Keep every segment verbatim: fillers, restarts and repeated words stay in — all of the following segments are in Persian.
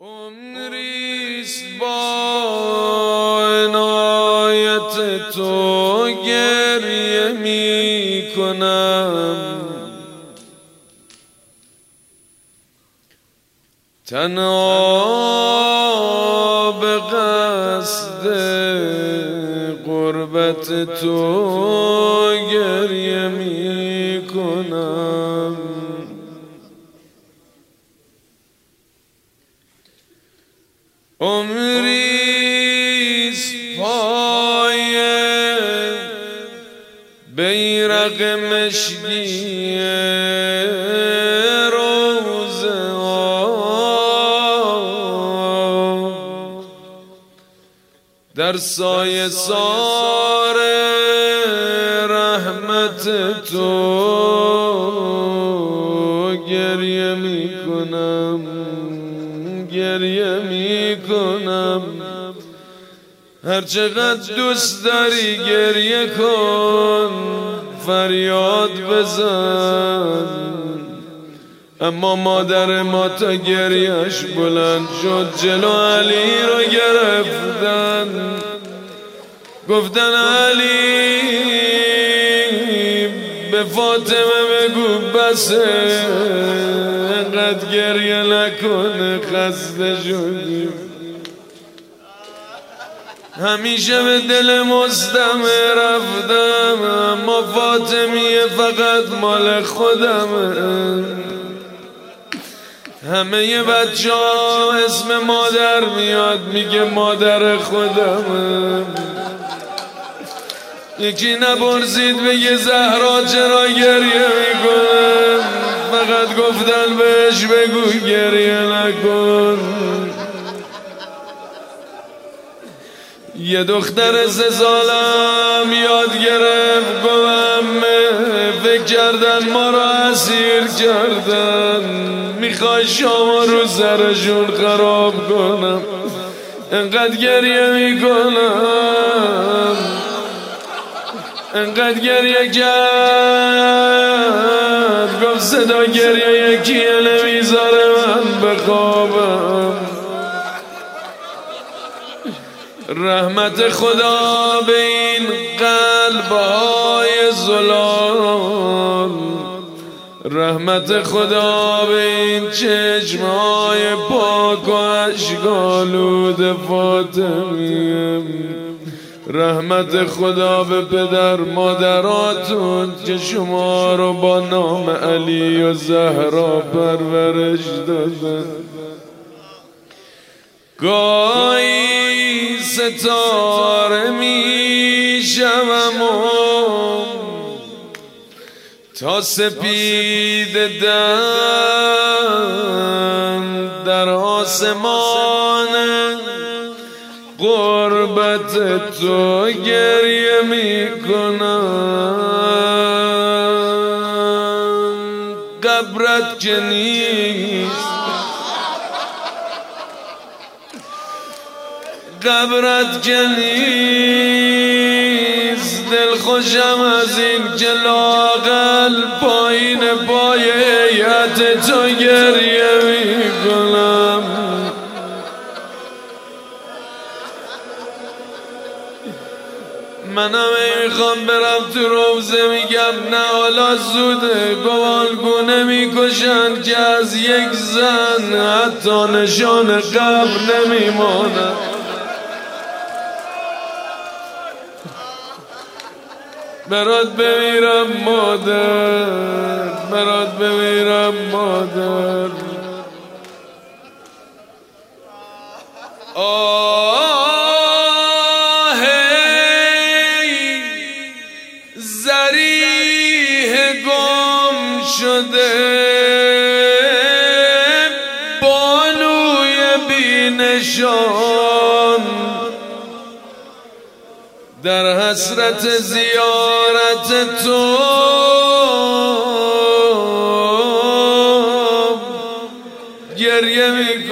عمریست با عنایت تو گریه می کنم، تنها به قصد قربت تو گریه می کنم. عمریست پای بیرق مشکی روزه ها، در سایه سار رحمت تو گریه می کنم، گریه می کنم. هر چقدر دوست داری گریه کن، فریاد بزن، اما مادر ما تا گریهش بلند شد جلو علی رو گرفتن، گفتن علی به فاطمه بگو بسه، انقدر گریه نکنه، خسته شدیم. همیشه به دل مصطمه رفتم، اما فاطمیه فقط مال خودمه. همه بچه ها اسم مادر میاد میگه مادر خودمه. یکی نپرسید بگه زهرا چرا گریه میکنه، فقط گفتن بهش بگو گریه نکن. یه دختر سه سالم یاد گرفت گفتم فکر کردن ما را اسیر کردن، میخوای شما رو سرشون خراب کنم، انقدر گریه میکنم، انقدر گریه کرد گفت صدا گریه یکیه نمیذاره من بخوابم. رحمت خدا به این قلب‌های زلال، رحمت خدا به این چشم‌های پاک و اشک‌آلود فاطمیه، رحمت خدا به پدر مادراتون که شما رو با نام علی و زهرا پرورش دادن. گاهی ستاره می شوم و تا سپید دم در آسمان قربت تو گریه می کنم. قبرت که نیست، قبرت که نیست، دل خوشم از این که لااقل پایین پای هیئت تو گریه می کنم. منم میخوام برم تو روزه میگم نه حالا زوده، گوانگونه میکشن که از یک زن حتی نشان قبر نمیمانه. برات بمیرم مادر، برات بمیرم مادر. آه ذریح گم شده بانوی بی نشان، در حسرت زیارت تو گریه می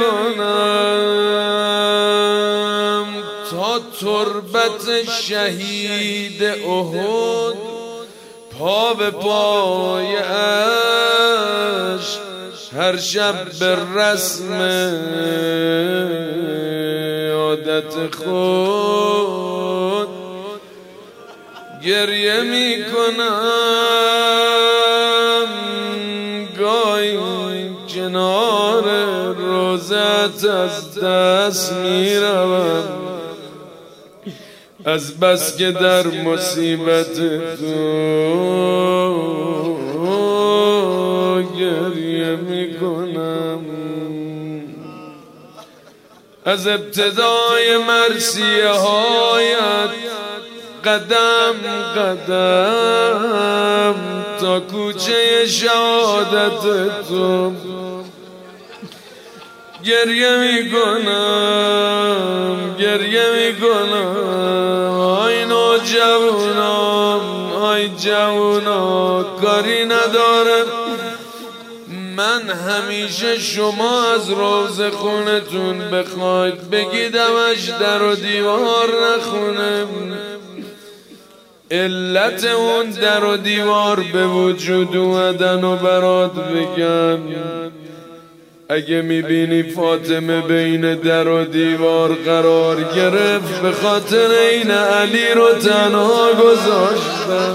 کنم. تا تربت شهید احد پا به پای عشق، هر شب به رسم شهادت خود گریه میکنم، گاهی کنار روزت از دست میروم، از بس که در مصیبت تو گریه میکنم. از ابتدای مرثیه هایت قدم قدم تا کوچه شهادت تو گریه میکنم، گریه میکنم. آی نوجوانم، آی جوونا کاری نداره، من همیشه شما از روز خونتون بخواید بگیدمش در و دیوار نخونه. علت اون در و دیوار به وجود اومدن و برات بگم، اگه میبینی فاطمه بین در و دیوار قرار گرفت به خاطر این علی رو تنها گذاشتم.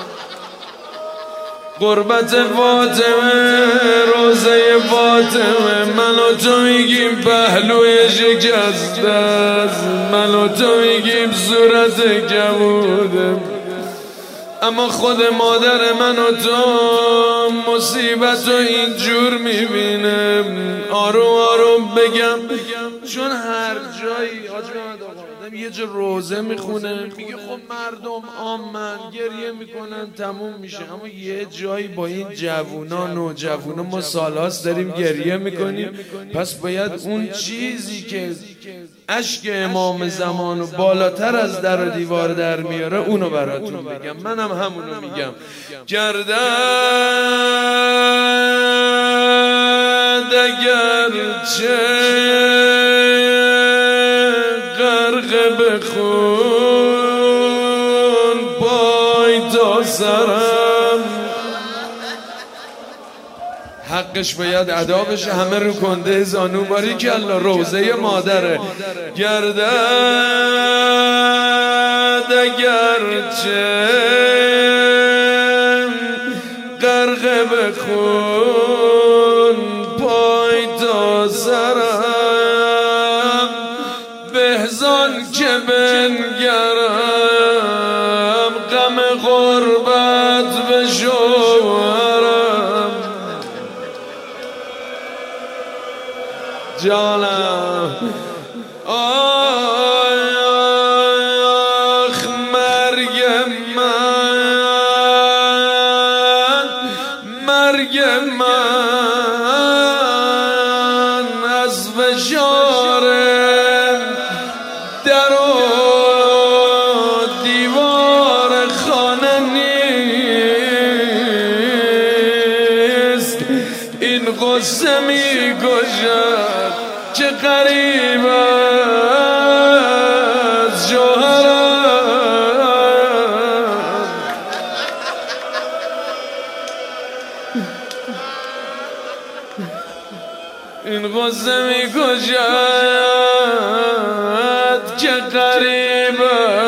قربت فاطمه، روزه فاطمه، من و تو میگیم پهلوی شکسته است، من و تو میگیم صورت کبوده، اما خود مادر من و تو مصیبت رو اینجور میبینه. آروم آروم بگم، چون هر جایی حاج محمد آقا آدم یه جا روزه میخونه میگه خب مردم عامن گریه میکنن تموم میشه، اما یه جایی با این جوونا نوجوانا ما سالهاست داریم گریه میکنیم، پس باید اون چیزی که اشک امام زمان و بالاتر از در و دیوار در میاره اونو براتون بگم. منم همونو میگم. گردد اگرچه غرق به خون پای تا سرم، حقش باید ادا بشه، همه رو کنده زانو باری که الله روزه مادره. گردد اگرچه غرق به خون پای تا سرم، بهزان که بنگرم غم غربت به شوهرم. جانم آخ مرگ من، مرگ من از فشار در و دیوار خانه نیست، این غصه می کشد چه قریب از جوهرم. این غصه می کشد که قریب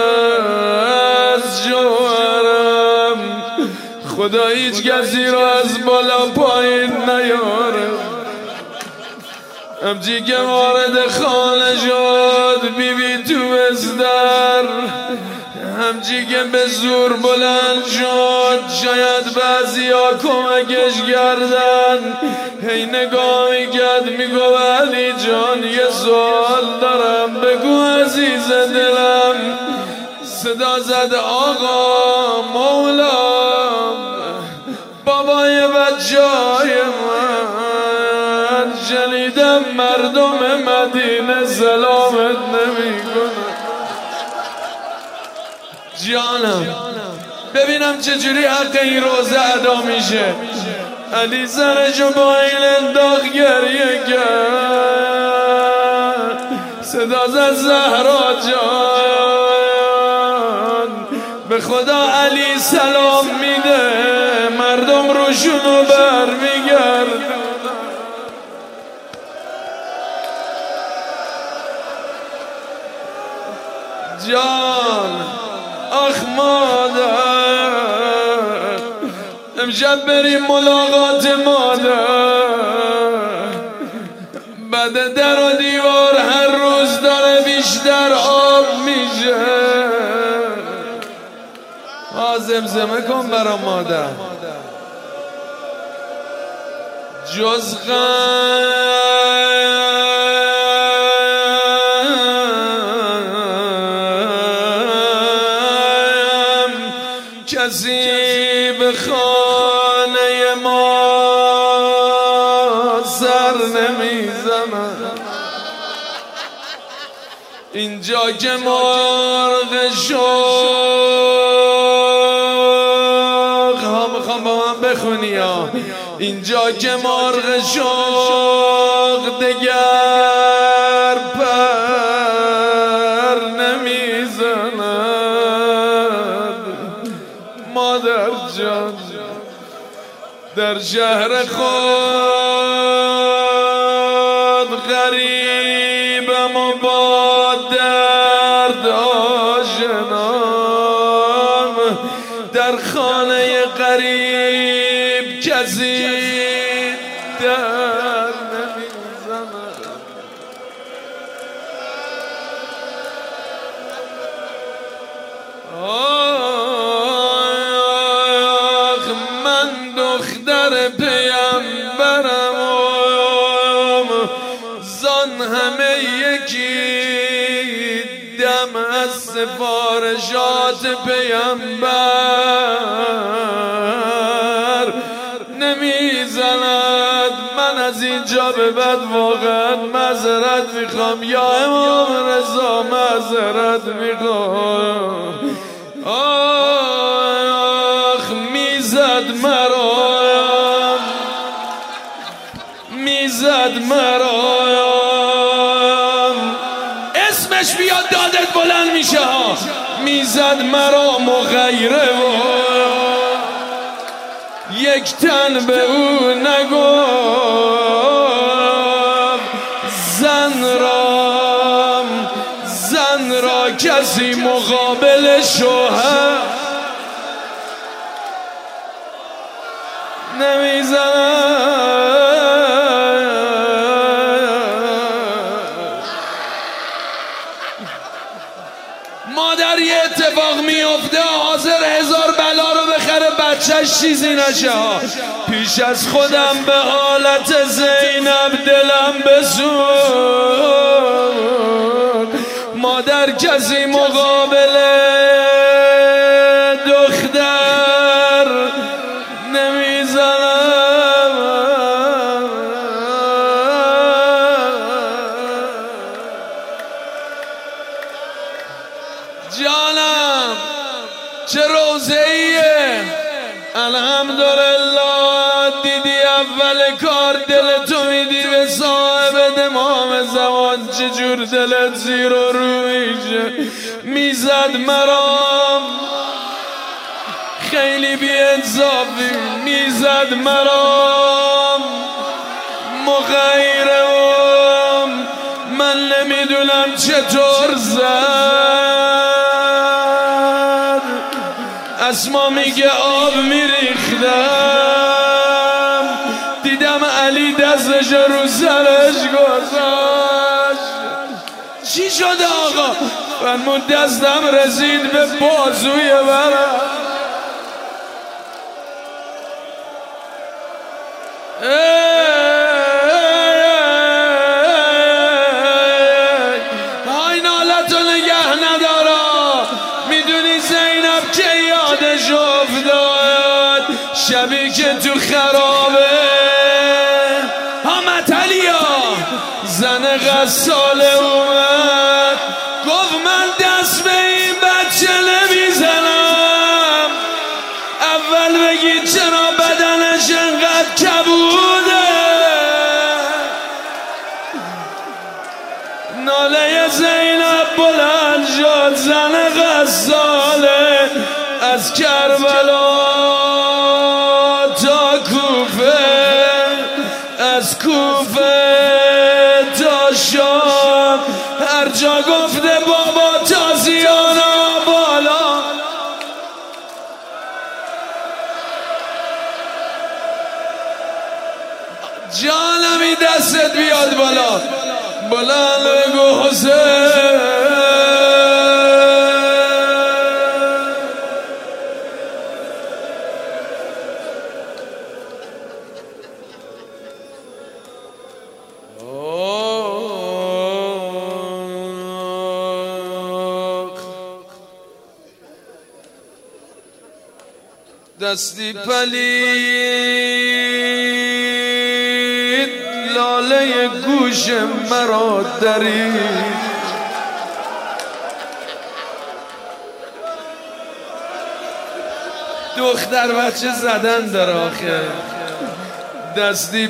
از جوهرم. خدا هیچ کسی را از بالا پایین نیاره. همچی که وارد خانه شد بی بی تو بستر، همچی که به زور بلند شد شاید بعضی ها کمکش کردن، هی نگاه میکرد میگو علی جان یه سوال دارم بگو عزیز دلم. صدا زد آقا مولا بابای بچه های من، شنیدم مردم مدینه سلامت نمی کنن. جانم ببینم چجوری حق این روزه ادا میشه. علی سرشو با این انداخت گریه کرد، صدا زد زهرا جان به خدا علی سلام میده، مردم روشونو بر میگرد. جان آخ مادر امشب بریم ملاقات مادر بعد در و دیوار هر روز داره بیشتر آب میشه ها زمزمه کن برا مادر جز غم کسی به خانه ما سر نمیزنه اینجا که مرغ شوق ها میخوام با من بخونی ها اینجا که مرغ شوق دگر پر نمیزند مادر جان در شهر خود غریبم و با درد آشنام در خانه غریب کسی در نمیزند آخ من دختر پیامبرم زان همه یکی دم از سفارشات پیامبر نمیزند من از اینجا به بعد واقعا معذرت میخوام یا امام رضا معذرت میخوام آخ میزد مرا میزد مرا اسمش بیاد دادت بلند میشه ها میزد مرا مغیره و یک تن به او نگفت زن را زن را کسی مقابل شوهر نمیزند مادر یه اتفاق میفته حاضر هزار بلا رو بخره بچهش چیزی نشه پیش از خودم به حالت زینب دلم بسود مادر کسی مقابل دختر نمیزنم جانم چه روزه‌ایه الحمدلله دیدی اول کار دلتو میدی به صاحب امام زمان چجور دلت زیر و رو میشه میزد مرام خیلی بی انصافی میزد مرام مغیرم من نمیدونم چطور زد اسما میگه آب میریختم دیدم علی دستش رو سرش گذاشت چی شده آقا فرمود دستم رسید به بازوی برم های نالتو نگه ندارا میدونی زینب که یادش افتاد شبی که تو خرابه ها متلیا زن غساله اومد گفت من دست به این بچه نمیزنم اول بگید چرا بدنش انقدر کبوده ناله زینب بلند شد زن غساله از کربلا تا کوفه از کوفه تا شام هر جا گفته بابا تازیان دستت بیاد بالا بلند بگو حسین. دستی پلید لاله گوش مرا درید، دختر بچه زدن در آخر. دستی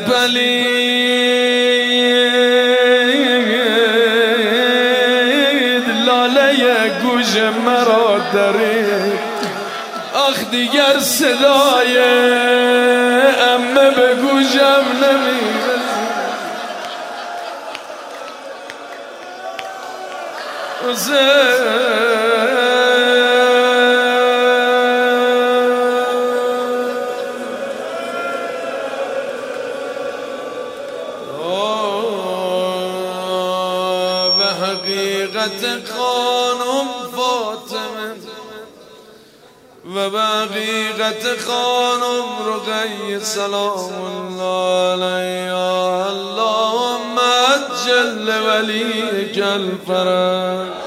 پلید لاله گوش مرا درید، آخ دیگر صدای عمه به گوشم نمیرسه. به حقیقت خانم فاطمه و به حقیقت خانم رقیه سلام الله علیها، اللهم عجل ولیک الفرج.